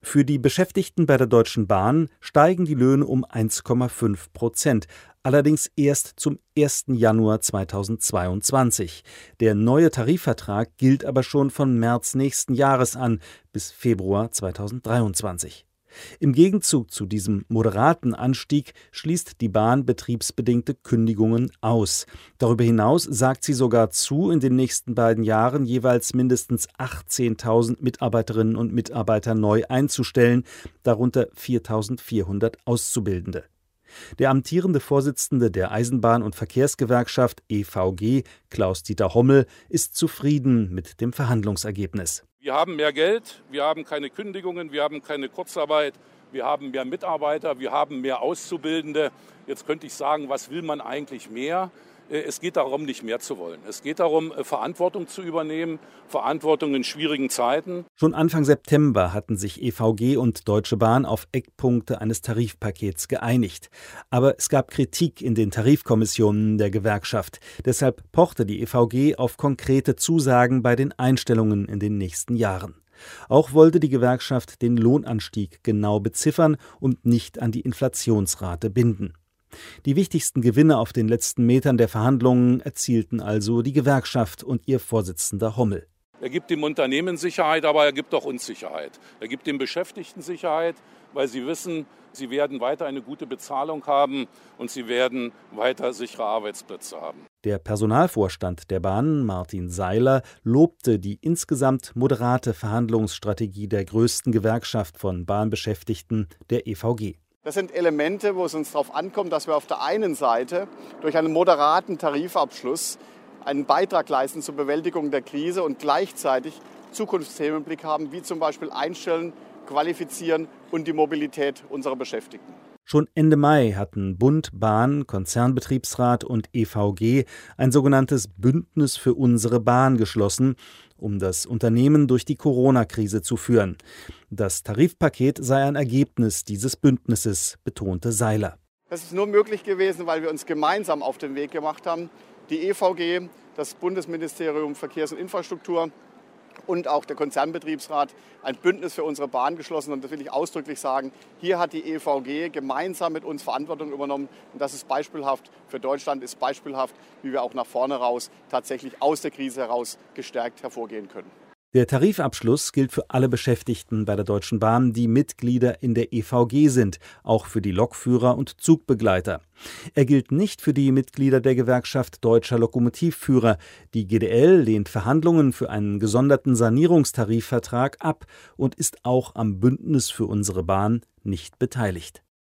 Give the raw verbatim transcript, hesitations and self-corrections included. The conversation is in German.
Für die Beschäftigten bei der Deutschen Bahn steigen die Löhne um eins Komma fünf Prozent, allerdings erst zum ersten Januar zweitausendzweiundzwanzig. Der neue Tarifvertrag gilt aber schon von März nächsten Jahres an bis Februar zweitausenddreiundzwanzig. Im Gegenzug zu diesem moderaten Anstieg schließt die Bahn betriebsbedingte Kündigungen aus. Darüber hinaus sagt sie sogar zu, in den nächsten beiden Jahren jeweils mindestens achtzehntausend Mitarbeiterinnen und Mitarbeiter neu einzustellen, darunter viertausendvierhundert Auszubildende. Der amtierende Vorsitzende der Eisenbahn- und Verkehrsgewerkschaft E V G, Klaus-Dieter Hommel, ist zufrieden mit dem Verhandlungsergebnis. Wir haben mehr Geld, wir haben keine Kündigungen, wir haben keine Kurzarbeit, wir haben mehr Mitarbeiter, wir haben mehr Auszubildende. Jetzt könnte ich sagen, was will man eigentlich mehr? Es geht darum, nicht mehr zu wollen. Es geht darum, Verantwortung zu übernehmen, Verantwortung in schwierigen Zeiten. Schon Anfang September hatten sich E V G und Deutsche Bahn auf Eckpunkte eines Tarifpakets geeinigt. Aber es gab Kritik in den Tarifkommissionen der Gewerkschaft. Deshalb pochte die E V G auf konkrete Zusagen bei den Einstellungen in den nächsten Jahren. Auch wollte die Gewerkschaft den Lohnanstieg genau beziffern und nicht an die Inflationsrate binden. Die wichtigsten Gewinne auf den letzten Metern der Verhandlungen erzielten also die Gewerkschaft und ihr Vorsitzender Hommel. Er gibt dem Unternehmen Sicherheit, aber er gibt auch uns Sicherheit. Er gibt den Beschäftigten Sicherheit, weil sie wissen, sie werden weiter eine gute Bezahlung haben und sie werden weiter sichere Arbeitsplätze haben. Der Personalvorstand der Bahn, Martin Seiler, lobte die insgesamt moderate Verhandlungsstrategie der größten Gewerkschaft von Bahnbeschäftigten, der E V G. Das sind Elemente, wo es uns darauf ankommt, dass wir auf der einen Seite durch einen moderaten Tarifabschluss einen Beitrag leisten zur Bewältigung der Krise und gleichzeitig Zukunftsthemen im Blick haben, wie zum Beispiel Einstellen, Qualifizieren und die Mobilität unserer Beschäftigten. Schon Ende Mai hatten Bund, Bahn, Konzernbetriebsrat und E V G ein sogenanntes Bündnis für unsere Bahn geschlossen, um das Unternehmen durch die Corona-Krise zu führen. Das Tarifpaket sei ein Ergebnis dieses Bündnisses, betonte Seiler. Das ist nur möglich gewesen, weil wir uns gemeinsam auf den Weg gemacht haben. Die E V G, das Bundesministerium Verkehrs- und Infrastruktur und auch der Konzernbetriebsrat ein Bündnis für unsere Bahn geschlossen. Und das will ich ausdrücklich sagen, hier hat die E V G gemeinsam mit uns Verantwortung übernommen. Und das ist beispielhaft für Deutschland, ist beispielhaft, wie wir auch nach vorne raus tatsächlich aus der Krise heraus gestärkt hervorgehen können. Der Tarifabschluss gilt für alle Beschäftigten bei der Deutschen Bahn, die Mitglieder in der E V G sind, auch für die Lokführer und Zugbegleiter. Er gilt nicht für die Mitglieder der Gewerkschaft Deutscher Lokomotivführer. Die G D L lehnt Verhandlungen für einen gesonderten Sanierungstarifvertrag ab und ist auch am Bündnis für unsere Bahn nicht beteiligt.